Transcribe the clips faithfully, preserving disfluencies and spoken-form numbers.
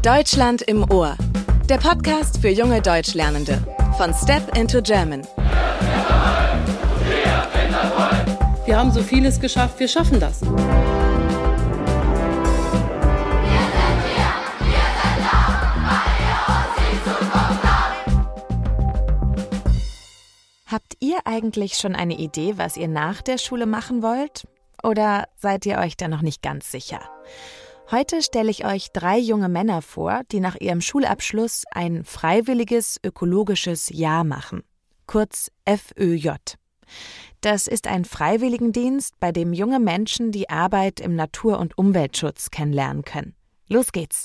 Deutschland im Ohr. Der Podcast für junge Deutschlernende von Step into German. Wir haben so vieles geschafft, wir schaffen das. Habt ihr eigentlich schon eine Idee, was ihr nach der Schule machen wollt? Oder seid ihr euch da noch nicht ganz sicher? Heute stelle ich euch drei junge Männer vor, die nach ihrem Schulabschluss ein freiwilliges ökologisches Jahr machen, kurz F Ö J. Das ist ein Freiwilligendienst, bei dem junge Menschen die Arbeit im Natur- und Umweltschutz kennenlernen können. Los geht's!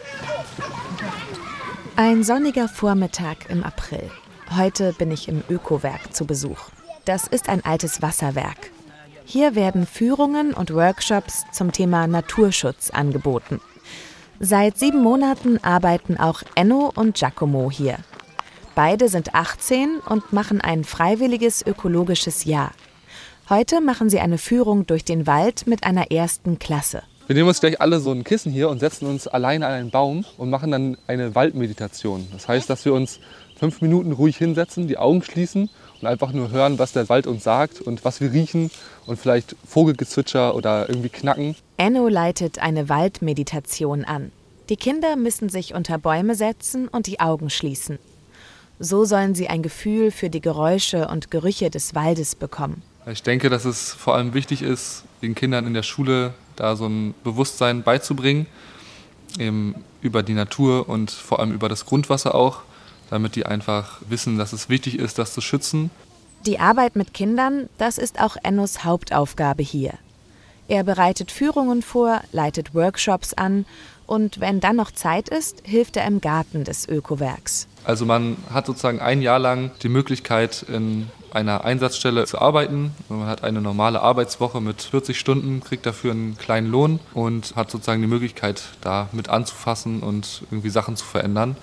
Ein sonniger Vormittag im April. Heute bin ich im Ökowerk zu Besuch. Das ist ein altes Wasserwerk. Hier werden Führungen und Workshops zum Thema Naturschutz angeboten. Seit sieben Monaten arbeiten auch Enno und Giacomo hier. Beide sind achtzehn und machen ein freiwilliges ökologisches Jahr. Heute machen sie eine Führung durch den Wald mit einer ersten Klasse. Wir nehmen uns gleich alle so ein Kissen hier und setzen uns alleine an einen Baum und machen dann eine Waldmeditation. Das heißt, dass wir uns fünf Minuten ruhig hinsetzen, die Augen schließen und einfach nur hören, was der Wald uns sagt und was wir riechen und vielleicht Vogelgezwitscher oder irgendwie Knacken. Enno leitet eine Waldmeditation an. Die Kinder müssen sich unter Bäume setzen und die Augen schließen. So sollen sie ein Gefühl für die Geräusche und Gerüche des Waldes bekommen. Ich denke, dass es vor allem wichtig ist, den Kindern in der Schule da so ein Bewusstsein beizubringen, eben über die Natur und vor allem über das Grundwasser auch, damit die einfach wissen, dass es wichtig ist, das zu schützen. Die Arbeit mit Kindern, das ist auch Ennos Hauptaufgabe hier. Er bereitet Führungen vor, leitet Workshops an und wenn dann noch Zeit ist, hilft er im Garten des Ökowerks. Also man hat sozusagen ein Jahr lang die Möglichkeit, in einer Einsatzstelle zu arbeiten. Man hat eine normale Arbeitswoche mit vierzig Stunden, kriegt dafür einen kleinen Lohn und hat sozusagen die Möglichkeit, da mit anzufassen und irgendwie Sachen zu verändern.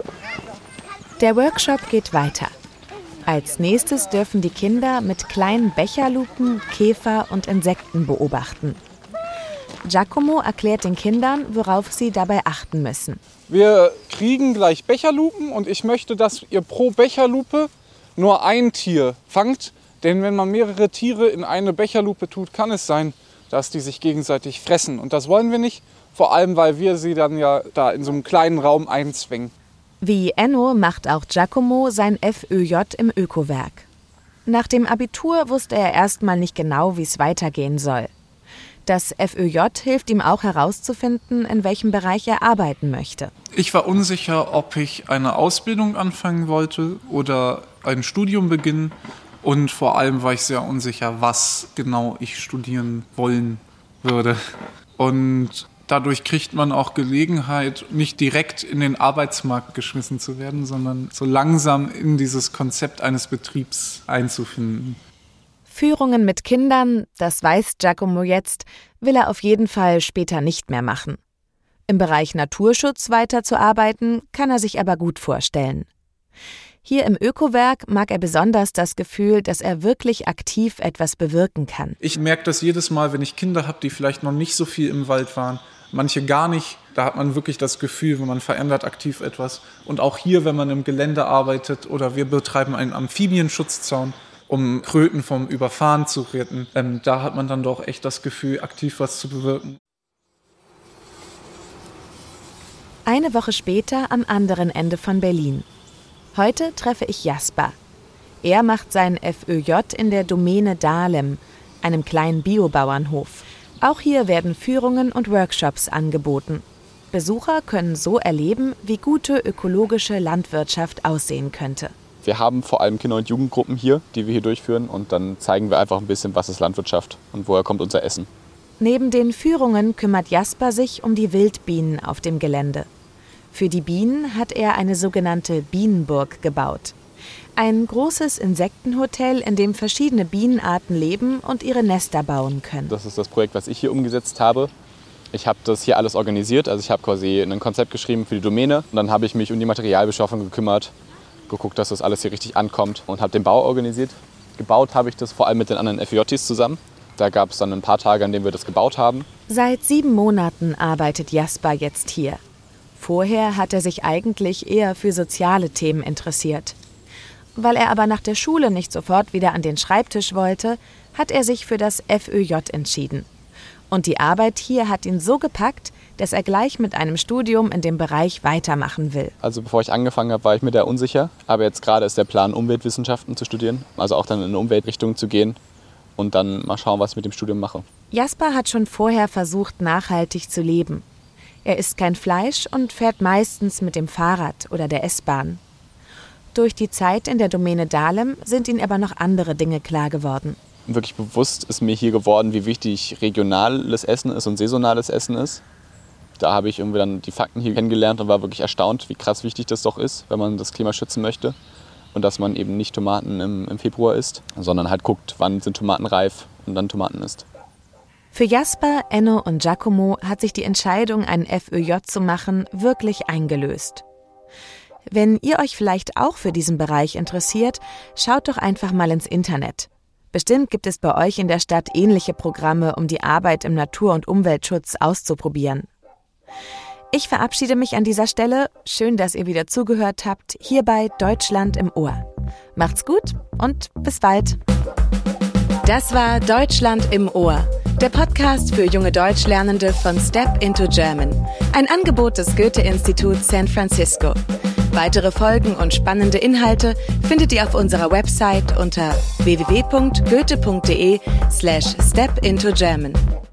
Der Workshop geht weiter. Als nächstes dürfen die Kinder mit kleinen Becherlupen Käfer und Insekten beobachten. Giacomo erklärt den Kindern, worauf sie dabei achten müssen. Wir kriegen gleich Becherlupen und ich möchte, dass ihr pro Becherlupe nur ein Tier fangt. Denn wenn man mehrere Tiere in eine Becherlupe tut, kann es sein, dass die sich gegenseitig fressen. Und das wollen wir nicht, vor allem weil wir sie dann ja da in so einem kleinen Raum einzwängen. Wie Enno macht auch Giacomo sein F Ö J im Ökowerk. Nach dem Abitur wusste er erstmal nicht genau, wie es weitergehen soll. Das F Ö J hilft ihm auch herauszufinden, in welchem Bereich er arbeiten möchte. Ich war unsicher, ob ich eine Ausbildung anfangen wollte oder ein Studium beginnen. Und vor allem war ich sehr unsicher, was genau ich studieren wollen würde. Und dadurch kriegt man auch Gelegenheit, nicht direkt in den Arbeitsmarkt geschmissen zu werden, sondern so langsam in dieses Konzept eines Betriebs einzufinden. Führungen mit Kindern, das weiß Giacomo jetzt, will er auf jeden Fall später nicht mehr machen. Im Bereich Naturschutz weiterzuarbeiten, kann er sich aber gut vorstellen. Hier im Ökowerk mag er besonders das Gefühl, dass er wirklich aktiv etwas bewirken kann. Ich merke das jedes Mal, wenn ich Kinder habe, die vielleicht noch nicht so viel im Wald waren, manche gar nicht. Da hat man wirklich das Gefühl, man verändert aktiv etwas. Und auch hier, wenn man im Gelände arbeitet oder wir betreiben einen Amphibienschutzzaun, um Kröten vom Überfahren zu retten, ähm, da hat man dann doch echt das Gefühl, aktiv was zu bewirken. Eine Woche später am anderen Ende von Berlin. Heute treffe ich Jasper. Er macht sein F Ö J in der Domäne Dahlem, einem kleinen Biobauernhof. Auch hier werden Führungen und Workshops angeboten. Besucher können so erleben, wie gute ökologische Landwirtschaft aussehen könnte. Wir haben vor allem Kinder- und Jugendgruppen hier, die wir hier durchführen. Und dann zeigen wir einfach ein bisschen, was ist Landwirtschaft und woher kommt unser Essen. Neben den Führungen kümmert Jasper sich um die Wildbienen auf dem Gelände. Für die Bienen hat er eine sogenannte Bienenburg gebaut. Ein großes Insektenhotel, in dem verschiedene Bienenarten leben und ihre Nester bauen können. Das ist das Projekt, was ich hier umgesetzt habe. Ich habe das hier alles organisiert. Also ich habe quasi ein Konzept geschrieben für die Domäne. Und dann habe ich mich um die Materialbeschaffung gekümmert, geguckt, dass das alles hier richtig ankommt und habe den Bau organisiert. Gebaut habe ich das vor allem mit den anderen F J Ts zusammen. Da gab es dann ein paar Tage, an denen wir das gebaut haben. Seit sieben Monaten arbeitet Jasper jetzt hier. Vorher hat er sich eigentlich eher für soziale Themen interessiert. Weil er aber nach der Schule nicht sofort wieder an den Schreibtisch wollte, hat er sich für das F Ö J entschieden. Und die Arbeit hier hat ihn so gepackt, dass er gleich mit einem Studium in dem Bereich weitermachen will. Also bevor ich angefangen habe, war ich mir da unsicher. Aber jetzt gerade ist der Plan, Umweltwissenschaften zu studieren. Also auch dann in eine Umweltrichtung zu gehen und dann mal schauen, was ich mit dem Studium mache. Jasper hat schon vorher versucht, nachhaltig zu leben. Er isst kein Fleisch und fährt meistens mit dem Fahrrad oder der S-Bahn. Durch die Zeit in der Domäne Dahlem sind ihm aber noch andere Dinge klar geworden. Wirklich bewusst ist mir hier geworden, wie wichtig regionales Essen ist und saisonales Essen ist. Da habe ich irgendwie dann die Fakten hier kennengelernt und war wirklich erstaunt, wie krass wichtig das doch ist, wenn man das Klima schützen möchte. Und dass man eben nicht Tomaten im, im Februar isst, sondern halt guckt, wann sind Tomaten reif und dann Tomaten isst. Für Jasper, Enno und Giacomo hat sich die Entscheidung, ein F Ö J zu machen, wirklich eingelöst. Wenn ihr euch vielleicht auch für diesen Bereich interessiert, schaut doch einfach mal ins Internet. Bestimmt gibt es bei euch in der Stadt ähnliche Programme, um die Arbeit im Natur- und Umweltschutz auszuprobieren. Ich verabschiede mich an dieser Stelle. Schön, dass ihr wieder zugehört habt, hier bei Deutschland im Ohr. Macht's gut und bis bald. Das war Deutschland im Ohr, der Podcast für junge Deutschlernende von Step into German. Ein Angebot des Goethe-Instituts San Francisco. Weitere Folgen und spannende Inhalte findet ihr auf unserer Website unter w w w punkt goethe punkt de slash step into German.